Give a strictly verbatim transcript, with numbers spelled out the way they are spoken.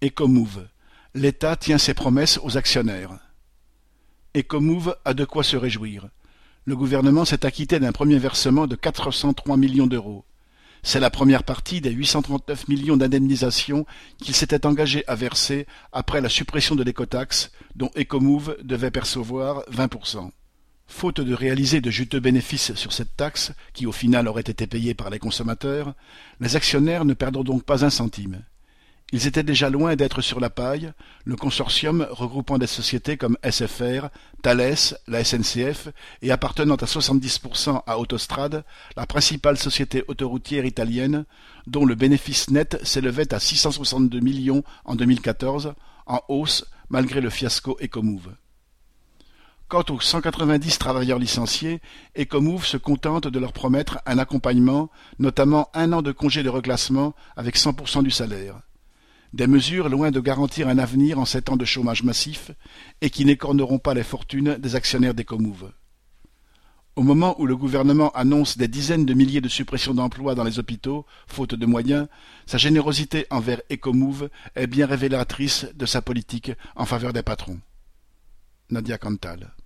Ecomove. L'État tient ses promesses aux actionnaires. Ecomove a de quoi se réjouir. Le gouvernement s'est acquitté d'un premier versement de quatre cent trois millions d'euros. C'est la première partie des huit cent trente-neuf millions d'indemnisation qu'il s'était engagé à verser après la suppression de l'écotaxe, dont Ecomove devait percevoir vingt pour cent. Faute de réaliser de juteux bénéfices sur cette taxe, qui au final aurait été payée par les consommateurs, les actionnaires ne perdront donc pas un centime. Ils étaient déjà loin d'être sur la paille, le consortium regroupant des sociétés comme S F R, Thales, la S N C F et appartenant à soixante-dix pour cent à Autostrade, la principale société autoroutière italienne, dont le bénéfice net s'élevait à six cent soixante-deux millions en deux mille quatorze, en hausse malgré le fiasco Ecomove. Quant aux cent quatre-vingt-dix travailleurs licenciés, Ecomove se contente de leur promettre un accompagnement, notamment un an de congé de reclassement avec cent pour cent du salaire. Des mesures loin de garantir un avenir en ces temps de chômage massif et qui n'écorneront pas les fortunes des actionnaires d'Ecomove. Au moment où le gouvernement annonce des dizaines de milliers de suppressions d'emplois dans les hôpitaux, faute de moyens, sa générosité envers Ecomove est bien révélatrice de sa politique en faveur des patrons. Nadia Cantal.